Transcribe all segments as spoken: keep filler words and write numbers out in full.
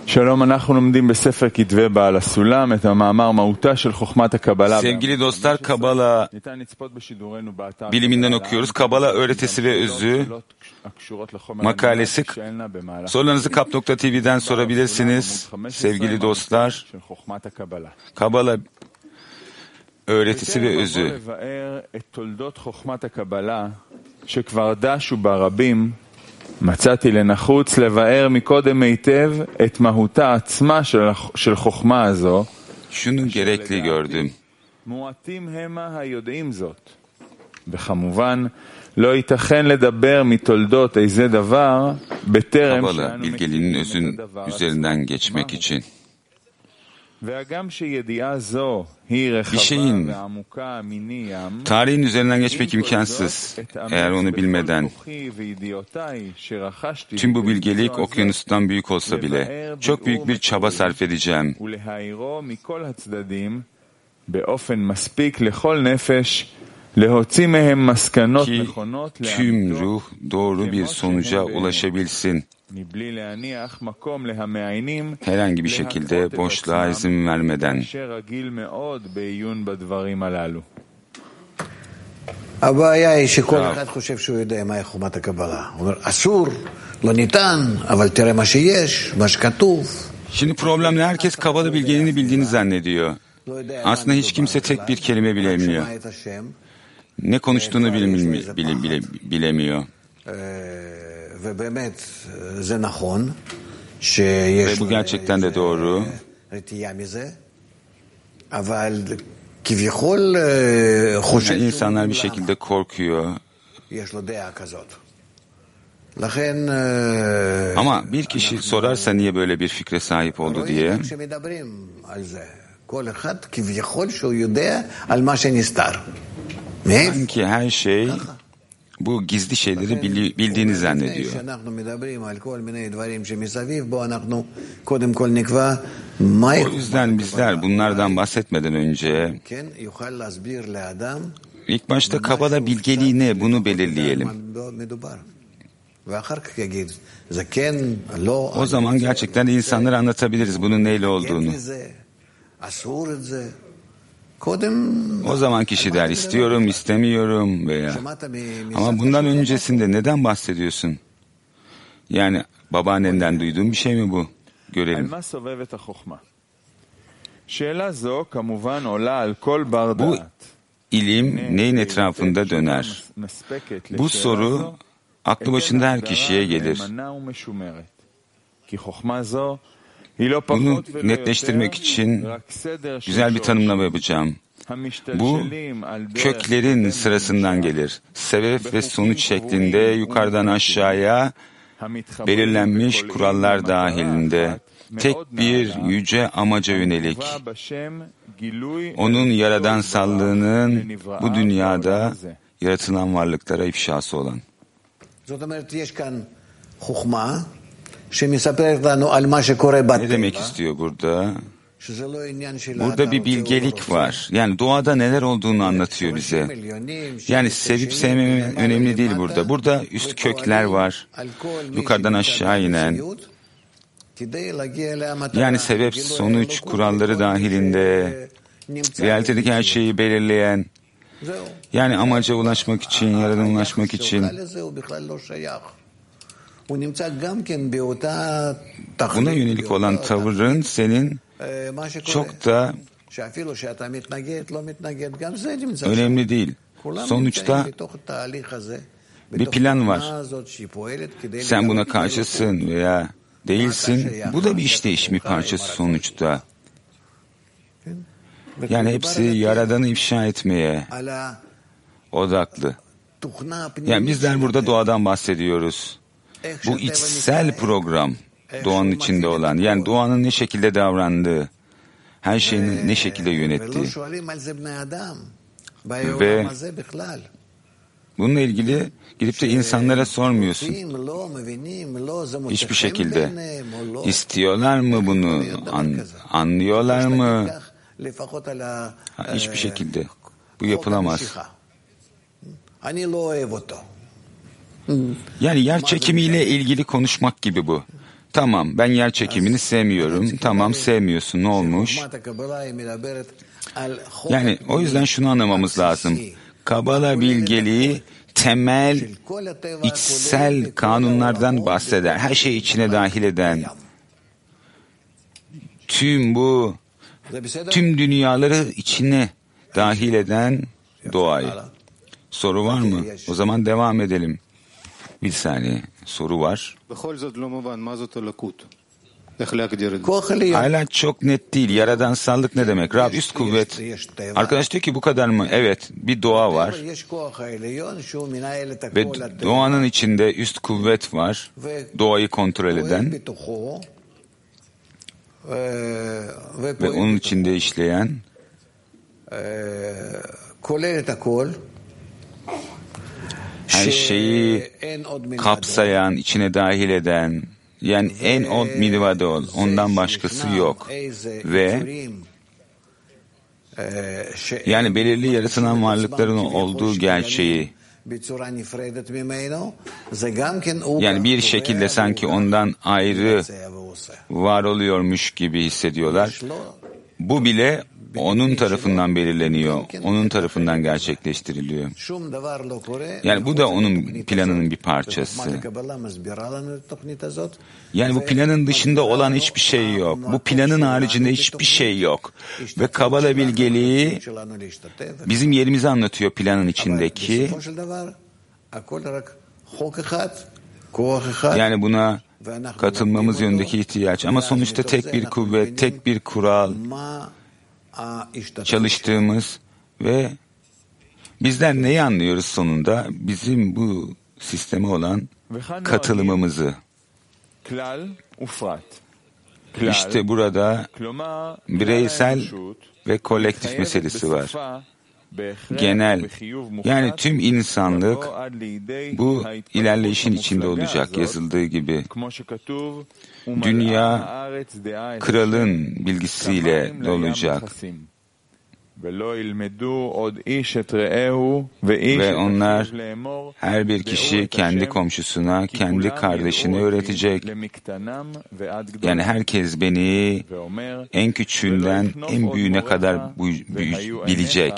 שלום, אנחנו לומדים בספר כתבי בעל הסולם את המאמר מהותה של חוכמת הקבלה. Sevgili dostlar, Kabala biliminden okuyoruz. Kabala öğretisi ve özü makalesi. Sorularınızı kap nokta tv'den sorabilirsiniz. Sevgili dostlar, Kabala öğretisi ve özü. מצאתי לנחוץ לבאר מקודם היטב את מהותה עצמה של חוכמה הזו. Şunu gerekli gördüm. מועטים המה היודעים זאת. וכמובן, לא ייתכן לדבר מתולדות איזה דבר בטרם Kabala bilgeliğinin özün üzerinden geçmek için. Bir şeyin tarihin üzerinden geçmek imkansız. Eğer onu bilmeden, tüm bu bilgelik okyanustan büyük olsa bile çok büyük bir çaba sarf edeceğim. Ki tüm ruh doğru bir sonuca ulaşabilsin. Herhangi bir şekilde boşluğa izin vermeden. הבעיה היא שכל אחד חושב שהוא יודע מהי חוכמת הקבלה. הוא אומר, אסור, לא ניתן, אבל תראה מה שיש, מה שכתוב. Şimdi problemle herkes Kabala bilgeliğini bildiğini zannediyor. Aslında hiç kimse tek bir kelime bilemiyor. Ne konuştuğunu bile, bile, bile, bilemiyor. Ve bu gerçekten de doğru. Yani insanlar bir şekilde korkuyor. Ama bir kişi sorarsa niye böyle bir fikre sahip oldu diye. Sanki her şey bu gizli şeyleri bildiğini zannediyor. O yüzden bizler bunlardan bahsetmeden önce ilk başta Kabala bilgeliği ne bunu belirleyelim. O zaman gerçekten insanlara anlatabiliriz bunun neyle olduğunu. O zaman kişi der istiyorum, istemiyorum veya ama bundan öncesinde neden bahsediyorsun? Yani babaannenden duyduğun bir şey mi bu? Görelim. Bu ilim neyin etrafında döner? Bu soru aklı başında her kişiye gelir. Bunu netleştirmek için güzel bir tanımlama yapacağım. Bu köklerin sırasından gelir. Sebep ve sonuç şeklinde yukarıdan aşağıya belirlenmiş kurallar dahilinde tek bir yüce amaca yönelik. Onun yaradansalığının bu dünyada yaratılan varlıklara ifşası olan. Ne demek istiyor burada? Burada bir bilgelik var. Yani doğada neler olduğunu anlatıyor bize. Yani sevip sevmeme önemli değil burada. Burada üst kökler var. Yukarıdan aşağı inen. Yani sebep, sonuç, kuralları dahilinde. Realitedeki her şeyi belirleyen. Yani amaca ulaşmak için, yaradan ulaşmak için. Buna yönelik olan tavırın senin çok da önemli değil. Sonuçta bir plan var. Sen buna karşısın veya değilsin. Bu da bir işleyiş bir parçası sonuçta. Yani hepsi Yaradan'ı ifşa etmeye odaklı. Yani bizler burada doğadan bahsediyoruz. Bu içsel program doğanın içinde olan, yani doğanın ne şekilde davrandığı, her şeyini ne şekilde yönettiği ve bununla ilgili gidip de insanlara sormuyorsun. Hiçbir şekilde. İstiyorlar mı bunu? An, anlıyorlar mı? Hiçbir şekilde. Bu yapılamaz. Yani yer çekimiyle ilgili konuşmak gibi bu. Tamam, ben yer çekimini sevmiyorum. Tamam, sevmiyorsun, ne olmuş? Yani o yüzden şunu anlamamız lazım. Kabala bilgeliği temel, içsel kanunlardan bahseder. Her şeyi içine dahil eden, tüm bu, tüm dünyaları içine dahil eden doğayı. Soru var mı? O zaman devam edelim. Bir saniye, soru var. Hala çok net değil. Yaradansallık ne demek? Rab, üst kuvvet. Arkadaş diyor ki bu kadar mı? Evet, bir doğa var. Ve doğanın içinde üst kuvvet var. Doğayı kontrol eden. Ve onun içinde işleyen. Her şeyi kapsayan, içine dahil eden, yani en od midvadol, ondan başkası yok. Ve yani belirli yaratılan varlıkların olduğu gerçeği, yani bir şekilde sanki ondan ayrı var oluyormuş gibi hissediyorlar. Bu bile onun tarafından belirleniyor, onun tarafından gerçekleştiriliyor. Yani bu da onun planının bir parçası. Yani bu planın dışında olan hiçbir şey yok. Bu planın haricinde hiçbir şey yok. Ve Kabala bilgeliği bizim yerimizi anlatıyor planın içindeki. Yani buna katılmamız yönündeki ihtiyaç. Ama sonuçta tek bir kuvvet, tek bir kural, çalıştığımız ve bizler neyi anlıyoruz sonunda? Bizim bu sisteme olan katılımımızı. İşte burada bireysel ve kolektif meselesi var. Genel, yani tüm insanlık bu ilerleyişin içinde olacak, yazıldığı gibi. Dünya kralın bilgisiyle dolacak. Ve onlar, her bir kişi kendi komşusuna, kendi kardeşine öğretecek. Yani herkes beni en küçüğünden en büyüğüne kadar bilecek.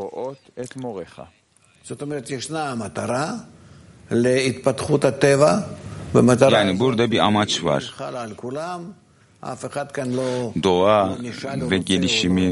Yani burada bir amaç var. Doğa ve gelişimi,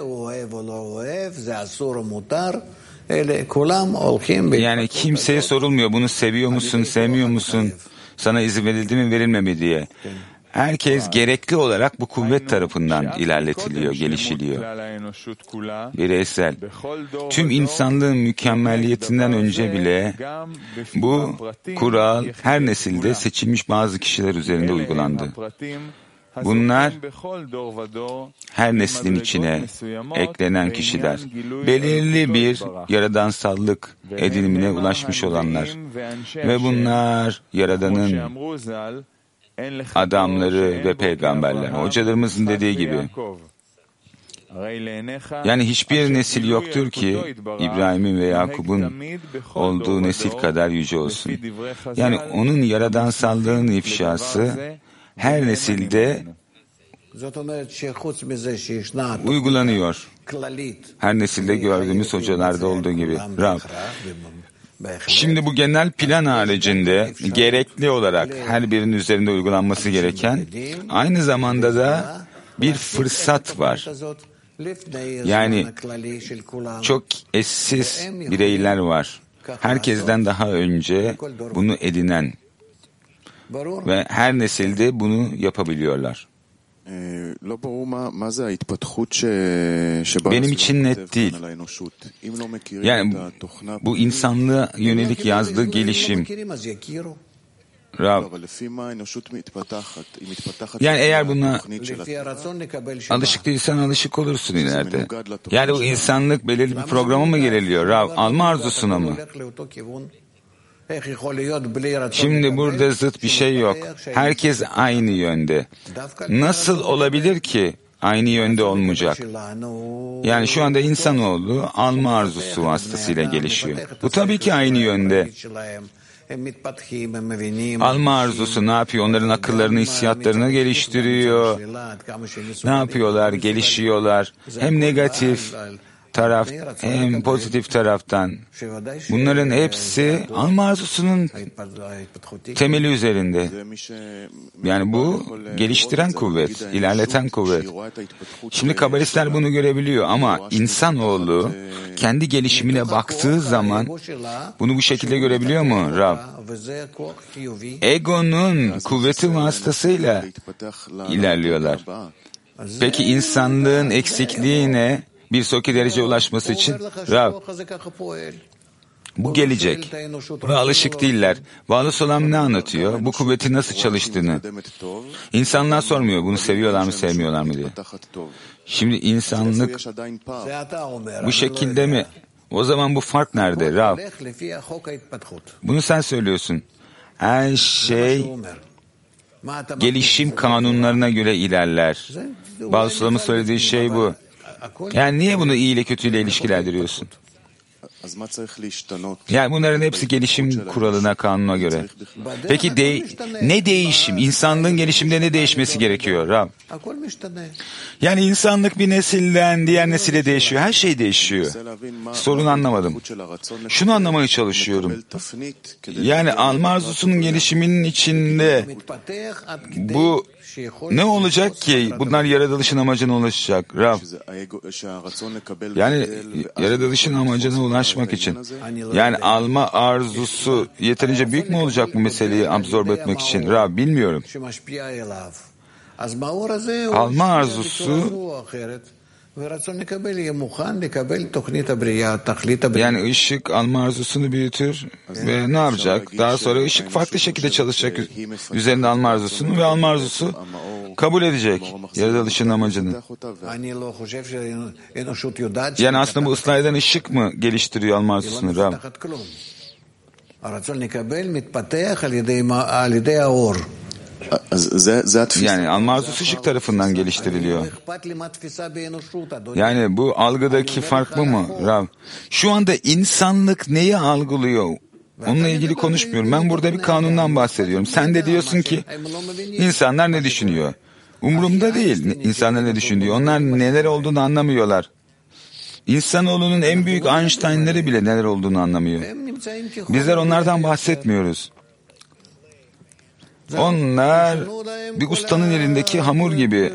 yani kimseye sorulmuyor bunu seviyor musun, sevmiyor musun, sana izin verildi mi, verilmedi mi diye. Herkes gerekli olarak bu kuvvet tarafından ilerletiliyor, gelişiliyor. Bireysel. Tüm insanlığın mükemmelliyetinden önce bile bu kural her nesilde seçilmiş bazı kişiler üzerinde uygulandı. Bunlar her neslin içine eklenen kişiler, belirli bir yaradansallık edinimine ulaşmış olanlar ve bunlar Yaradan'ın adamları ve peygamberler. Hocalarımızın dediği gibi. Yani hiçbir nesil yoktur ki İbrahim'in ve Yakup'un olduğu nesil kadar yüce olsun. Yani onun yaradansallığın ifşası her nesilde uygulanıyor. Her nesilde gördüğümüz hocalarda olduğu gibi. Rab. Şimdi bu genel plan haricinde gerekli olarak her birinin üzerinde uygulanması gereken aynı zamanda da bir fırsat var. Yani çok eşsiz bireyler var. Herkesten daha önce bunu edinen ve her nesilde bunu yapabiliyorlar. Benim için net değil. Yani bu insanlığa yönelik yazdığı gelişim. Rab. Yani eğer buna alışık değilsen alışık olursun ileride. Yani bu insanlık belirli bir programa mı geliyor? Rab, alma arzusuna mı? Şimdi burada zıt bir şey yok. Herkes aynı yönde. Nasıl olabilir ki aynı yönde olmayacak? Yani şu anda insanoğlu alma arzusu vasıtasıyla gelişiyor. Bu tabii ki aynı yönde. Alma arzusu ne yapıyor? Onların akıllarını, hissiyatlarını geliştiriyor. Ne yapıyorlar? Gelişiyorlar. Hem negatif taraf hem pozitif taraftan. Bunların hepsi alma arzusunun temeli üzerinde. Yani bu geliştiren kuvvet, ilerleten kuvvet. Şimdi kabalistler bunu görebiliyor ama insanoğlu kendi gelişimine baktığı zaman bunu bu şekilde görebiliyor mu Rab? Egonun kuvveti vasıtasıyla ilerliyorlar. Peki insanlığın eksikliğine bir sonraki dereceye ulaşması için Rab, bu gelecek ve alışık değiller. Varlıs olan ne anlatıyor? Bu kuvvetin nasıl çalıştığını. İnsanlar sormuyor bunu seviyorlar mı sevmiyorlar mı diye. Şimdi insanlık bu şekilde mi? O zaman bu fark nerede Rab? Bunu sen söylüyorsun. Her şey gelişim kanunlarına göre ilerler. Balsulam'ın söylediği şey bu. Yani niye bunu iyi ile kötüyle ilişkilendiriyorsun? Yani bunların hepsi gelişim kuralına, kanuna göre. Peki de, ne değişim? İnsanlığın gelişimde ne değişmesi gerekiyor Rab? Yani insanlık bir nesilden diğer nesile değişiyor. Her şey değişiyor. Sorunu anlamadım. Şunu anlamaya çalışıyorum. Yani alma arzusunun gelişiminin içinde bu ne olacak ki? Bunlar yaratılışın amacına ulaşacak Rab. Yani yaratılışın amacına ulaşmak için. Yani alma arzusu yeterince büyük mü olacak bu meseleyi absorbe etmek için? Rab bilmiyorum. Alma arzusu yani ışık alma arzusunu büyütür ve ne yapacak? Daha sonra ışık farklı şekilde çalışacak üzerinde alma arzusunu ve alma arzusu kabul edecek yaratılışın amacını. Yani aslında bu ıslah eden ışık mı geliştiriyor alma arzusunu Rab? Yani alma arzusu ışık tarafından geliştiriliyor. Yani bu algıdaki fark mı mı Rab? Şu anda insanlık neyi algılıyor? Onunla ilgili konuşmuyorum. Ben burada bir kanundan bahsediyorum. Sen de diyorsun ki insanlar ne düşünüyor? Umurumda değil insanlar ne düşünüyor. Onlar neler olduğunu anlamıyorlar. İnsanoğlunun en büyük Einstein'ları bile neler olduğunu anlamıyor. Bizler onlardan bahsetmiyoruz. Onlar bir ustanın elindeki hamur gibi.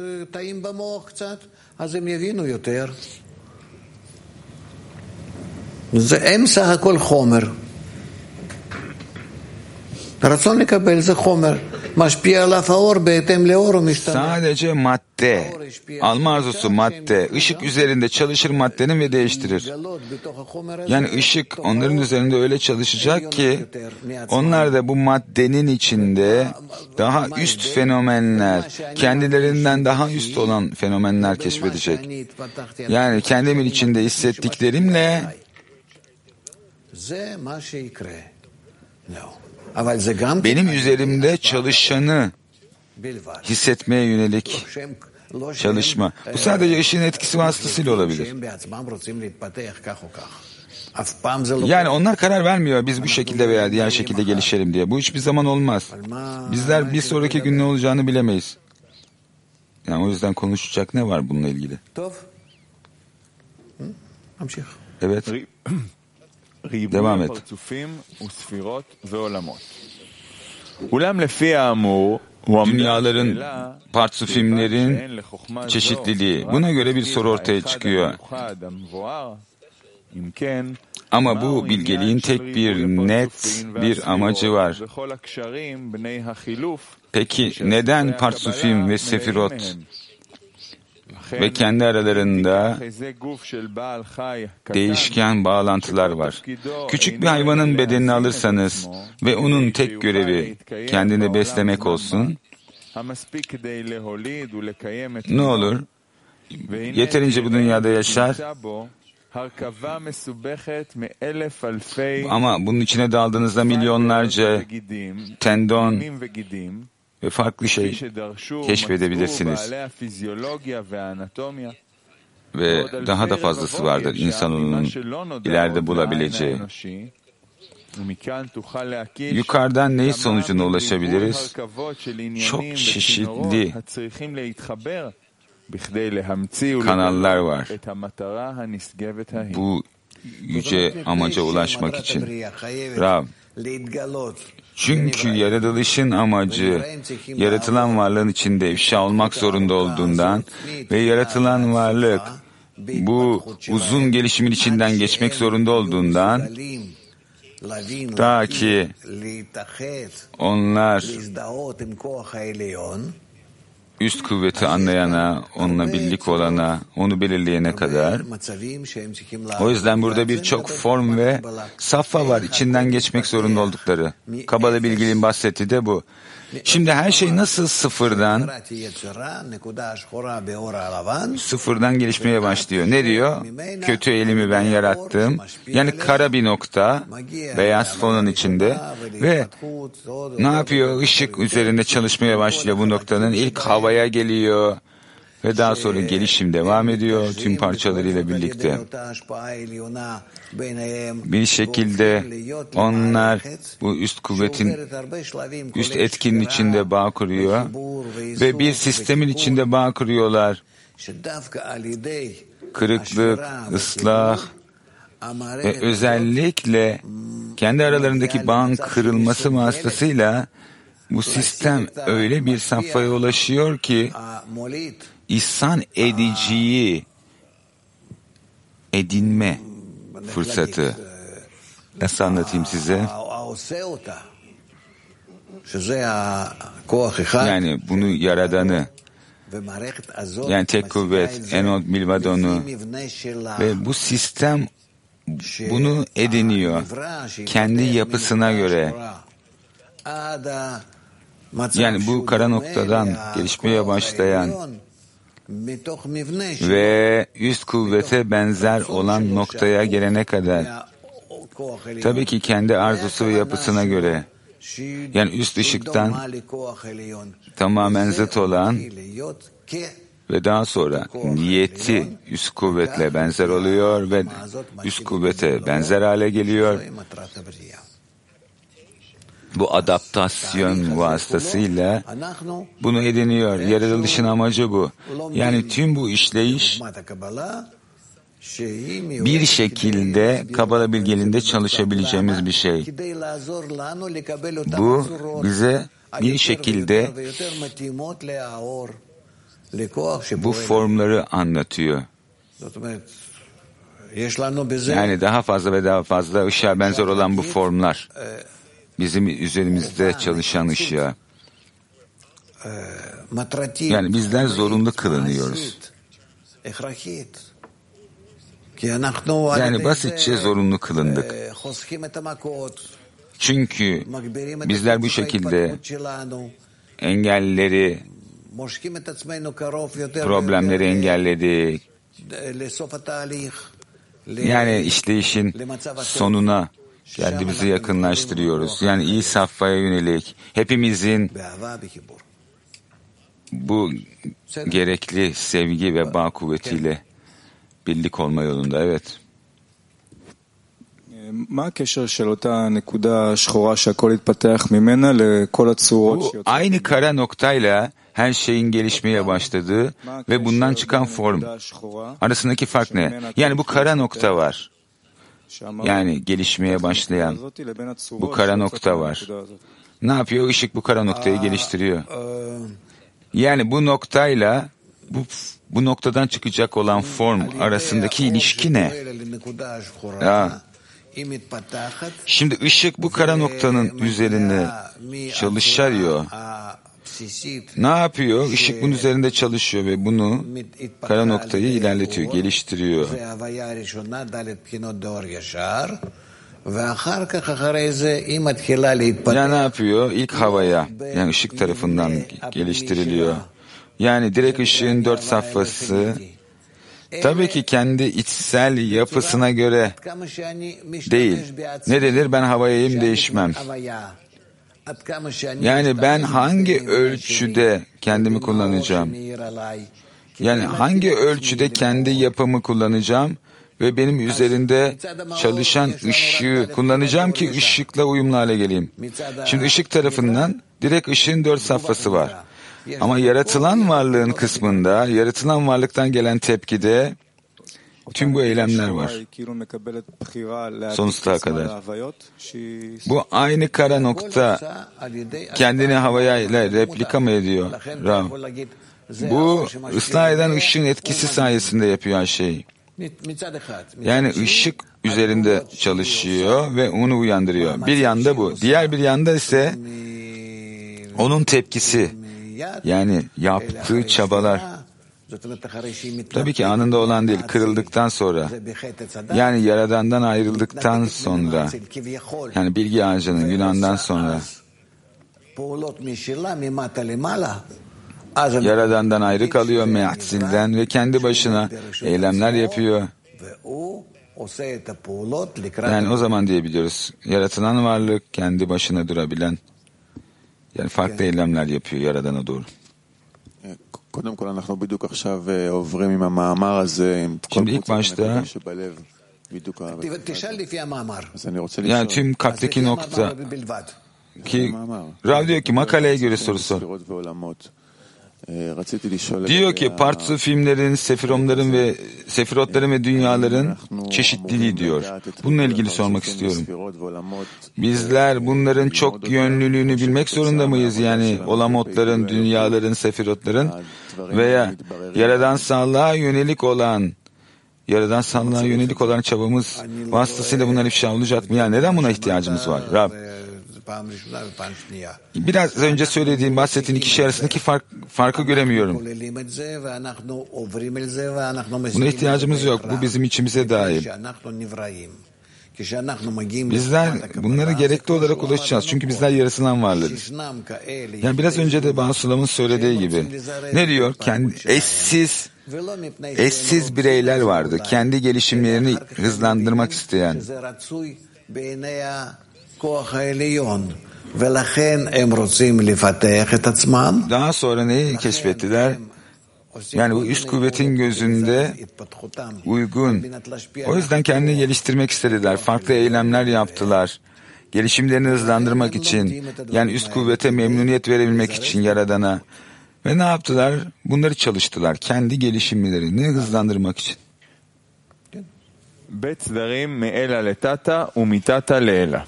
Sadece madde, alma arzusu madde, ışık üzerinde çalışır maddenin ve değiştirir. Yani ışık onların üzerinde öyle çalışacak ki onlar da bu maddenin içinde daha üst fenomenler, kendilerinden daha üst olan fenomenler keşfedecek. Yani kendimin içinde hissettiklerimle benim üzerimde çalışanı hissetmeye yönelik çalışma. Bu sadece ışığın etkisi vasıtasıyla olabilir. Yani onlar karar vermiyor biz bu şekilde veya diğer şekilde gelişelim diye. Bu hiçbir zaman olmaz. Bizler bir sonraki gün ne olacağını bilemeyiz. Yani o yüzden konuşacak ne var bununla ilgili? Evet. Devam et. Dünyaların, partsufimlerin çeşitliliği. Buna göre bir soru ortaya çıkıyor. Ama bu bilgeliğin tek bir net bir amacı var. Peki neden partsufim ve sefirot ve kendi aralarında değişken bağlantılar var? Küçük bir hayvanın bedenini alırsanız ve onun tek görevi kendini beslemek olsun, ne olur? Yeterince bu dünyada yaşar ama bunun içine daldığınızda milyonlarca tendon ve farklı şey keşfedebilirsiniz. Ve daha da fazlası vardır insanoğlunun ileride bulabileceği. Yukarıdan neyi sonucuna ulaşabiliriz? Çok çeşitli kanallar var. Bu yüce amaca ulaşmak için. Rab, çünkü yaratılışın amacı yaratılan varlığın içinde ifşa olmak zorunda olduğundan ve yaratılan varlık bu uzun gelişimin içinden geçmek zorunda olduğundan, ta ki onlar üst kuvveti anlayana, onunla birlik olana, onu belirleyene kadar. O yüzden burada birçok form ve safha var, içinden geçmek zorunda oldukları. Kabala bilgiliğin bahsettiği de bu. Şimdi her şey nasıl sıfırdan sıfırdan gelişmeye başlıyor? Ne diyor? Kötü elimi ben yarattım. Yani kara bir nokta, beyaz fonun içinde ve ne yapıyor? Işık üzerinde çalışmaya başlıyor bu noktanın. İlk havaya geliyor ve daha sonra gelişim devam ediyor tüm parçalarıyla birlikte. Bir şekilde onlar bu üst kuvvetin, üst etkinin içinde bağ kuruyor ve bir sistemin içinde bağ kuruyorlar. Kırıklık, ıslah ve özellikle kendi aralarındaki bağın kırılması vasıtasıyla bu sistem öyle bir safhaya ulaşıyor ki ihsan ediciyi edinme fırsatı. Nasıl anlatayım size? Yani bunu yaradanı, yani tek kuvvet, Enod Milvadon'u ve bu sistem bunu ediniyor kendi yapısına göre. Yani bu kara noktadan gelişmeye başlayan ve üst kuvvete benzer olan noktaya gelene kadar, tabii ki kendi arzusu ve yapısına göre, yani üst ışıktan tamamen zıt olan ve daha sonra niyeti üst kuvvetle benzer oluyor ve üst kuvvete benzer hale geliyor. Bu adaptasyon vasıtasıyla bunu ediniyor. Yaratılışın amacı bu. Yani tüm bu işleyiş bir şekilde Kabala bilgeliğinde çalışabileceğimiz bir şey. Bu bize bir şekilde bu formları anlatıyor. Yani daha fazla ve daha fazla ışığa benzer olan bu formlar. Bizim üzerimizde çalışan ışığa. Yani bizler zorunlu kılınıyoruz. Yani basitçe zorunlu kılındık. Çünkü bizler bu şekilde engelleri, problemleri engelledik. Yani işleyişin sonuna kendimizi yakınlaştırıyoruz. Yani iyi safhaya yönelik hepimizin bu gerekli sevgi ve bağ kuvvetiyle birlik olma yolunda. Evet. Bu aynı kara noktayla her şeyin gelişmeye başladığı ve bundan çıkan form arasındaki fark ne? Yani bu kara nokta var. Yani gelişmeye başlayan bu kara nokta var. Ne yapıyor? Işık bu kara noktayı geliştiriyor. Yani bu noktayla bu bu noktadan çıkacak olan form arasındaki ilişki ne? Ya. Şimdi ışık bu kara noktanın üzerine çalışıyor. Ne yapıyor? Işık bunun üzerinde çalışıyor ve bunu kara noktayı ilerletiyor, geliştiriyor. Ya ne yapıyor? İlk havaya, yani ışık tarafından geliştiriliyor. Yani direkt ışığın dört safhası, tabii ki kendi içsel yapısına göre değil. Ne denir? Ben havayayım, değişmem. Yani ben hangi ölçüde kendimi kullanacağım? Yani hangi ölçüde kendi yapımı kullanacağım ve benim üzerinde çalışan ışığı kullanacağım ki ışıkla uyumlu hale geleyim. Şimdi ışık tarafından direkt ışığın dört safhası var. Ama yaratılan varlığın kısmında, yaratılan varlıktan gelen tepkide tüm bu eylemler var. Sonsuza kadar. Bu aynı kara nokta kendini havaya ile replika mı ediyor? Rav. Bu ıslah eden ışığın etkisi sayesinde yapıyor her şeyi. Yani ışık üzerinde çalışıyor ve onu uyandırıyor. Bir yanda bu. Diğer bir yanda ise onun tepkisi. Yani yaptığı çabalar. Tabii ki anında olan değil, kırıldıktan sonra. Yani Yaradan'dan ayrıldıktan sonra. Yani bilgi ağacının günahından sonra. Yaradan'dan ayrı kalıyor, me'atzilden ve kendi başına eylemler yapıyor. Yani o zaman diyebiliyoruz. Yaratılan varlık kendi başına durabilen. Yani farklı eylemler yapıyor Yaradan'a doğru. Şimdi ilk başta yani tüm kalpteki nokta ki Rav diyor ki makaleye göre soru sor. Diyor ki parçası filmlerin, sefiromların ve sefirotların ve dünyaların çeşitliliği diyor. Bununla ilgili sormak istiyorum. Bizler bunların çok yönlülüğünü bilmek zorunda mıyız? Yani olamotların, dünyaların, sefirotların veya yaradansallığa yönelik olan yaradansallığa yönelik olan çabamız vasıtasıyla bunlar ifşa olacak mı? Yani neden buna ihtiyacımız var? Rab. Biraz önce söylediğim, bahsettiğim iki şey arasındaki fark, farkı göremiyorum. Buna ihtiyacımız yok. Bu bizim içimize dahil. Bizler bunları gerekli olarak ulaşacağız. Çünkü bizler yarısından varlarız. Yani biraz önce de Basulam'ın söylediği gibi. Ne diyor? Kendi eşsiz, eşsiz bireyler vardı. Kendi gelişimlerini hızlandırmak isteyen. Daha sonra neyi keşfettiler? Yani bu üst kuvvetin gözünde uygun. O yüzden kendini geliştirmek istediler. Farklı eylemler yaptılar. Gelişimlerini hızlandırmak için. Yani üst kuvvete memnuniyet verebilmek için Yaradan'a. Ve ne yaptılar? Bunları çalıştılar. Kendi gelişimlerini hızlandırmak için. Bet zdarim me'ela letata umitata le'ela.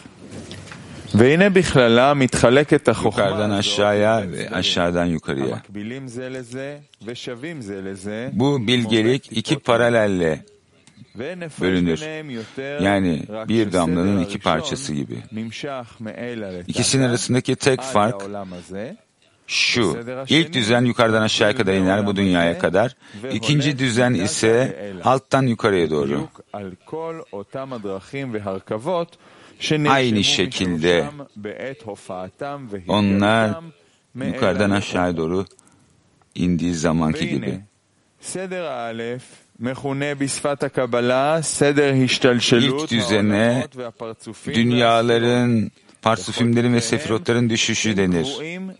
Yukarıdan aşağıya ve aşağıdan yukarıya. Bu bilgelik iki paralelle bölünür. Yani bir damlanın iki parçası gibi. İkisinin arasındaki tek fark şu. İlk düzen yukarıdan aşağıya kadar iner, bu dünyaya kadar. İkinci düzen ise alttan yukarıya doğru. Aynı şekilde onlar yukarıdan aşağıya doğru indiği zamanki gibi. İlk düzene dünyaların, parsufimlerin ve sefirotların düşüşü denir.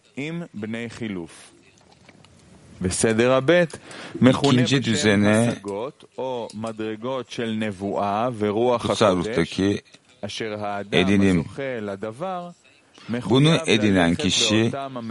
İkinci düzene kutsal ruhtaki edinim. Bunu edinen kişi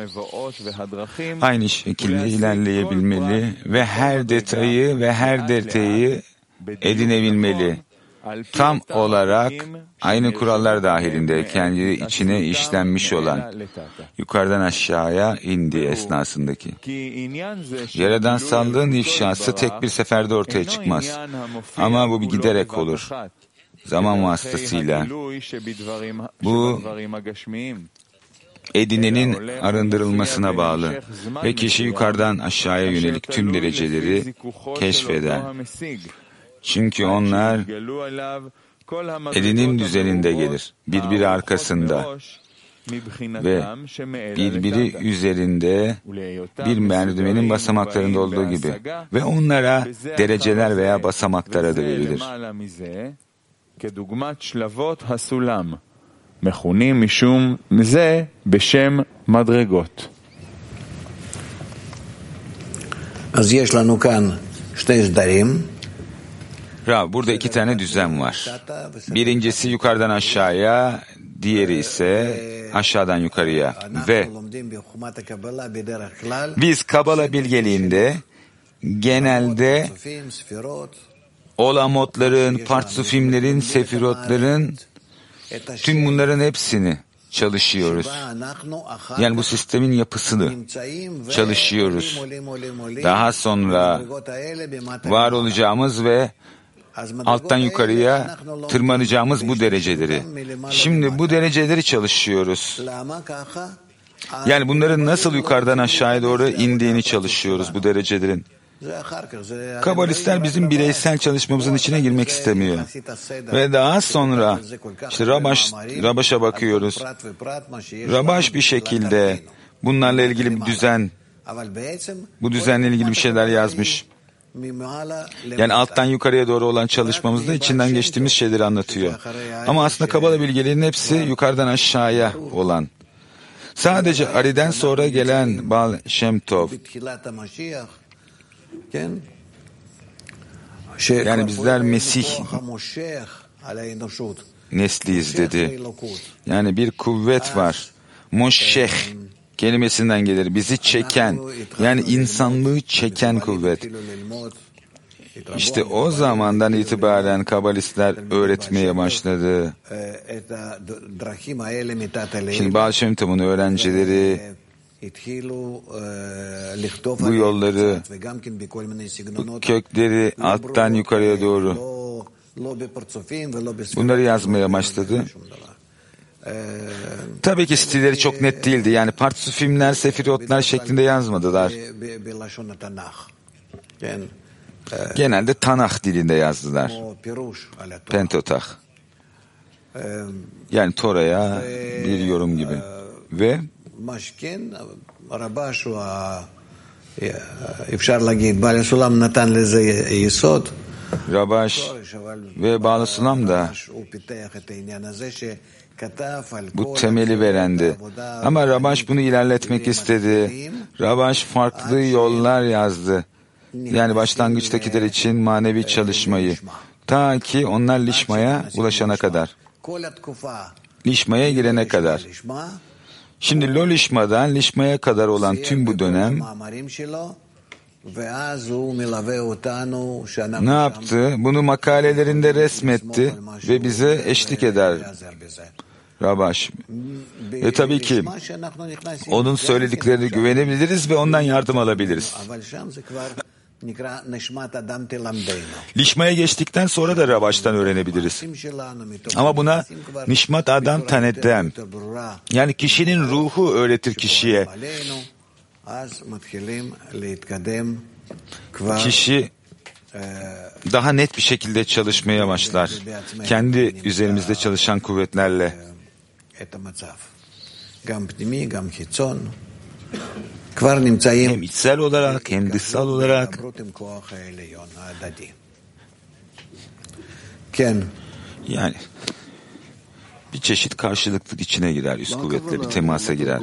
aynı şekilde ilerleyebilmeli ve her detayı ve her detayı edinebilmeli. Tam olarak aynı kurallar dahilinde kendi içine işlenmiş olan yukarıdan aşağıya indiği esnasındaki. Yaradansalığın ifşası tek bir seferde ortaya çıkmaz. Ama bu bir giderek olur. Zaman vasıtasıyla. Bu edinenin arındırılmasına bağlı ve kişi yukarıdan aşağıya yönelik tüm dereceleri keşfeder. Çünkü onlar edinim düzeninde gelir, birbiri arkasında ve birbiri üzerinde bir merdivenin basamaklarında olduğu gibi ve onlara dereceler veya basamaklar adı verilir. כדוגמת שלבות הסולם, מכונים משום זה בשם מדרגות. אז יש לנו כאן שתי סדרים. Rav, burada iki tane düzen var. Birincisi yukarıdan aşağıya, diğeri ise aşağıdan yukarıya. Ve biz Kabala bilgeliğinde genelde olamotların, partsufimlerin, sefirotların, tüm bunların hepsini çalışıyoruz. Yani bu sistemin yapısını çalışıyoruz. Daha sonra var olacağımız ve alttan yukarıya tırmanacağımız bu dereceleri. Şimdi bu dereceleri çalışıyoruz. Yani bunların nasıl yukarıdan aşağıya doğru indiğini çalışıyoruz bu derecelerin. Kabalistler bizim bireysel çalışmamızın içine girmek istemiyor. Ve daha sonra işte Rabaş, Rabaş'a bakıyoruz. Rabaş bir şekilde bunlarla ilgili bir düzen, bu düzenle ilgili bir şeyler yazmış. Yani alttan yukarıya doğru olan çalışmamızda içinden geçtiğimiz şeyleri anlatıyor. Ama aslında Kabala bilgelerinin hepsi yukarıdan aşağıya olan. Sadece Ari'den sonra gelen Baal Shem Tov, yani bizler Mesih nesliyiz dedi. Yani bir kuvvet var. Moşeh kelimesinden gelir. Bizi çeken, yani insanlığı çeken kuvvet. İşte o zamandan itibaren Kabalistler öğretmeye başladı. Şimdi Baal Shem Tov'un öğrencileri bu yolları, bu kökleri alttan yukarıya doğru bunları yazmaya başladı. Tabii ki stilleri çok net değildi. Yani partsufimler, sefirotlar şeklinde yazmadılar. Genelde Tanah dilinde yazdılar. Pentotah. Yani Tora'ya bir yorum gibi. Ve Rabaş ve Baal Sulam da bu temeli verendi. Ama Rabaş bunu ilerletmek istedi. Rabaş farklı yollar yazdı. Yani başlangıçtakiler için manevi çalışmayı. Ta ki onlar Lişma'ya ulaşana kadar. Lişma'ya girene kadar. Şimdi Lo Lişma'dan Lişma'ya kadar olan tüm bu dönem ne yaptı? Bunu makalelerinde resmetti ve bize eşlik eder Rabaş. Ve tabii ki onun söylediklerine güvenebiliriz ve ondan yardım alabiliriz. Lişma'ya geçtikten sonra da Rabaş'tan öğrenebiliriz. Ama buna Nişmat Adam Tanedem, yani kişinin ruhu öğretir kişiye. Kişi daha net bir şekilde çalışmaya başlar. Kendi üzerimizde çalışan kuvvetlerle. Hem içsel olarak hem dışsal olarak. Yani bir çeşit karşılıklık içine girer, üst kuvvetle bir temasa girer.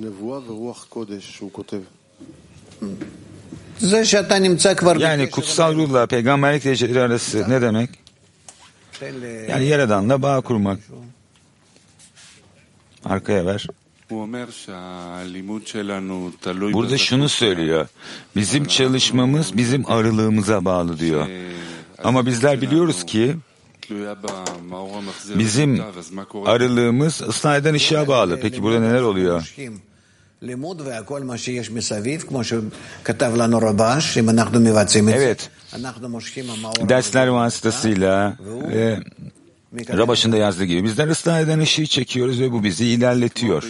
Yani kutsal ruhla peygamberlik dereceleri arası ne demek? Yani Yaradan'la bağ kurmak. Arkaya ver. Burada şunu söylüyor. Bizim çalışmamız bizim arılığımıza bağlı diyor. Ama bizler biliyoruz ki bizim arılığımız ıslah eden ışığa bağlı. Peki burada neler oluyor? Evet. Dersler vasıtasıyla ve Rabaş'ın da yazdığı gibi bizler ıslah eden ışığı çekiyoruz ve bu bizi ilerletiyor.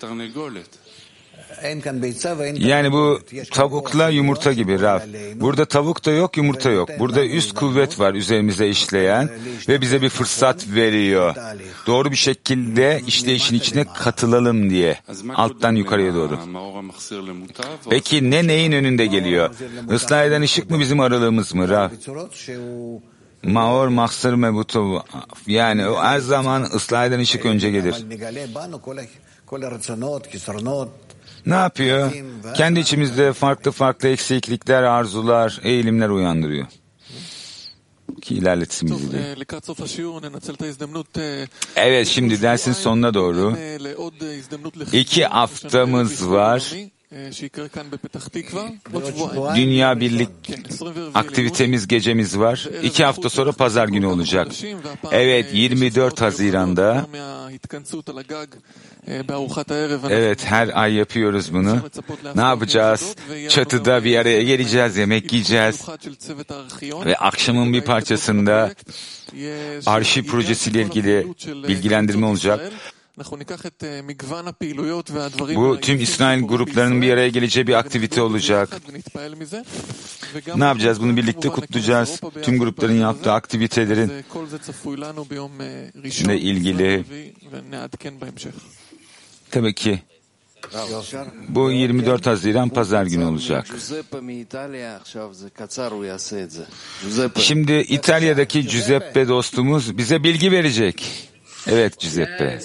Yani bu tavukla yumurta gibi Rav. Burada tavuk da yok, yumurta yok. Burada üst kuvvet var üzerimize işleyen ve bize bir fırsat veriyor. Doğru bir şekilde işleyişin içine katılalım diye. Alttan yukarıya doğru. Peki ne neyin önünde geliyor? Islah eden ışık mı bizim aralığımız mı Rav? Maor mahsır mebutu, yani o her zaman ıslah eden ışık önce gelir. Ne yapıyor? Kendi içimizde farklı farklı eksiklikler, arzular, eğilimler uyandırıyor. ki ilerletsin bizi diye. Evet, şimdi dersin sonuna doğru iki haftamız var. Dünya Birlik aktivitemiz, gecemiz var. İki hafta sonra pazar günü olacak. Evet, yirmi dört Haziran'da. Evet, her ay yapıyoruz bunu. Ne yapacağız? Çatıda bir araya geleceğiz, yemek yiyeceğiz. Ve akşamın bir parçasında arşiv projesiyle ilgili bilgilendirme olacak. Bu tüm İsrail gruplarının bir araya geleceği bir aktivite olacak. Ne yapacağız? Bunu birlikte kutlayacağız. Tüm grupların yaptığı aktivitelerin ile ilgili. Tabii ki bu yirmi dört Haziran Pazar günü olacak. Şimdi İtalya'daki Giuseppe dostumuz bize bilgi verecek. Evet Giuseppe.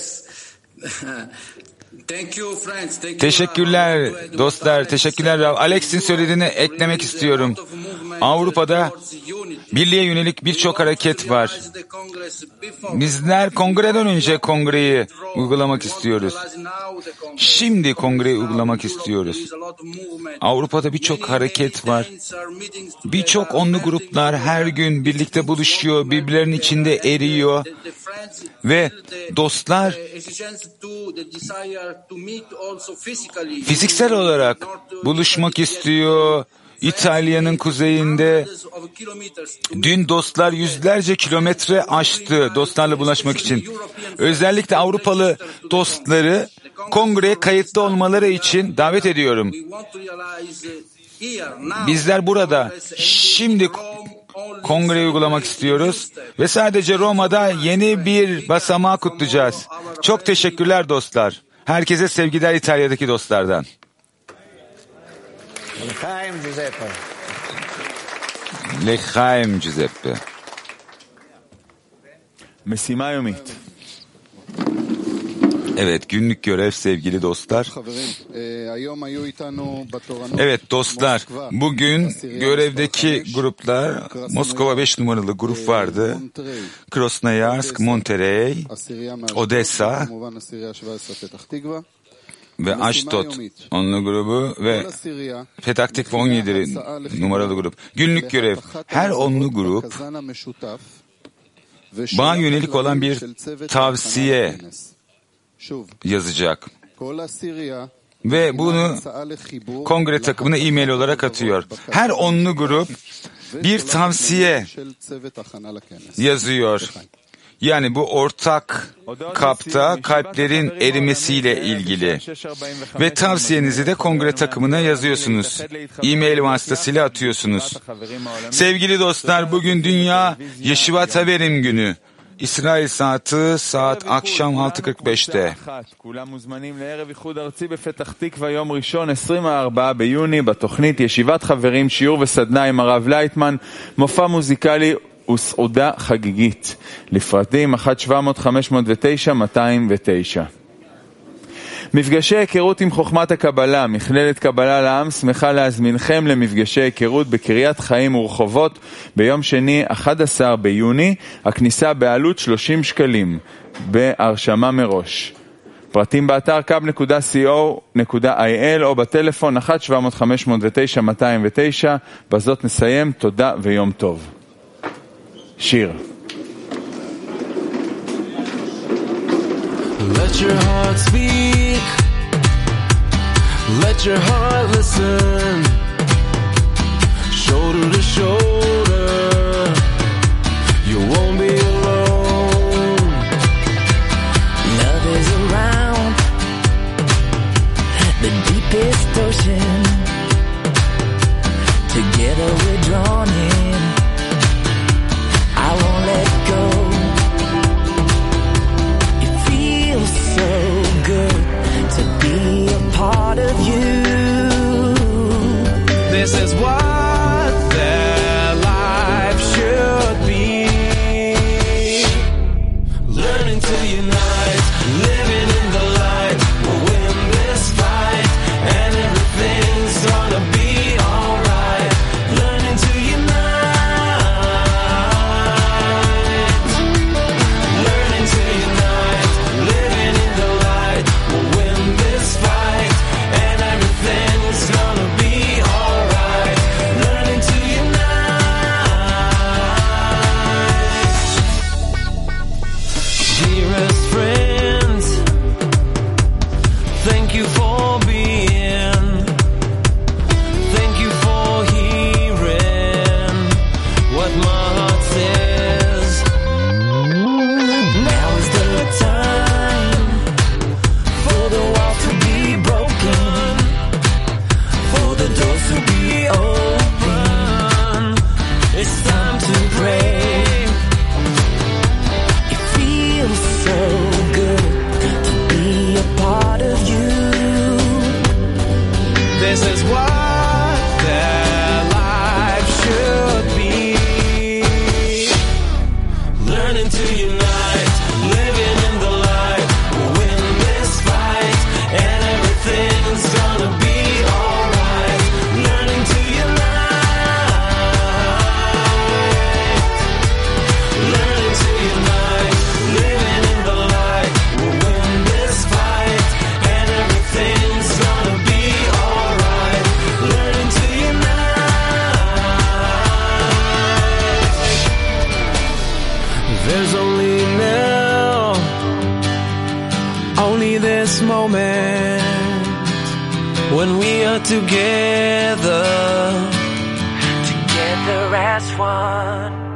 Teşekkürler dostlar, teşekkürler. Alex'in söylediğini eklemek istiyorum. Avrupa'da birliğe yönelik birçok hareket var. Bizler kongreden önce kongreyi uygulamak istiyoruz. Şimdi kongreyi uygulamak istiyoruz. Avrupa'da birçok hareket var. Birçok onlu gruplar her gün birlikte buluşuyor, birbirlerinin içinde eriyor. Ve dostlar fiziksel olarak buluşmak istiyor. İtalya'nın kuzeyinde dün dostlar yüzlerce kilometre aştı dostlarla bulaşmak için. Özellikle Avrupalı dostları kongreye kayıtlı olmaları için davet ediyorum. Bizler burada şimdi kongreyi uygulamak istiyoruz ve sadece Roma'da yeni bir basamağı kutlayacağız. Çok teşekkürler dostlar. Herkese sevgiler İtalya'daki dostlardan. L'chaim Giuseppe. L'chaim Giuseppe. Mesima yomit. Evet, günlük görev sevgili dostlar. Evet dostlar, bugün görevdeki gruplar, Moskova beş numaralı grup vardı. Krasnoyarsk, Monterey, Odessa ve Ashdod onlu grubu ve Petah Tikva on yedi numaralı grup. Günlük görev, her onlu grup bana yönelik olan bir tavsiye yazacak. Ve bunu kongre takımına e-mail olarak atıyor. Her onlu grup bir tavsiye yazıyor. Yani bu ortak kapta kalplerin erimesiyle ilgili. Ve tavsiyenizi de kongre takımına yazıyorsunuz. E-mail vasıtasıyla atıyorsunuz. Sevgili dostlar, bugün Dünya Yeshivat Haverim günü. İsrail saati saat akşam altı kırk beşte. כולם מוזמנים לערב איחוד ארצי בפתח תקווה יום ראשון עשרים וארבעה ביוני בתוכנית ישיבת חברים שיעור וסדנה עם הרב לייטמן, מופע מוזיקלי וסעודה חגיגית. לפרטים אחת שבע מאות חמש מאות ותשע מאתיים ותשע. מפגשי היכרות עם חוכמת הקבלה, מכללת קבלה לעם שמחה להזמינכם למפגשי היכרות בקריית חיים ורחובות ביום שני אחד עשר ביוני, הכניסה בעלות שלושים שקלים בהרשמה מראש. פרטים באתר קאב נקודה סי או נקודה איי אל או בטלפון אחת שבע מאות חמש מאות ותשע מאתיים ותשע. בזאת נסיים, תודה ויום טוב. שיר. Let your heart speak, let your heart listen, shoulder to shoulder, you won't be alone. Love is around the deepest ocean, together we're drawn in, I won't let go. So good to be a part of you. This is what their life should be. Learning to unite, living in the light. We'll win this fight, and everything's gonna be alright. Learning to unite. There's only now, only this moment, when we are together, together as one.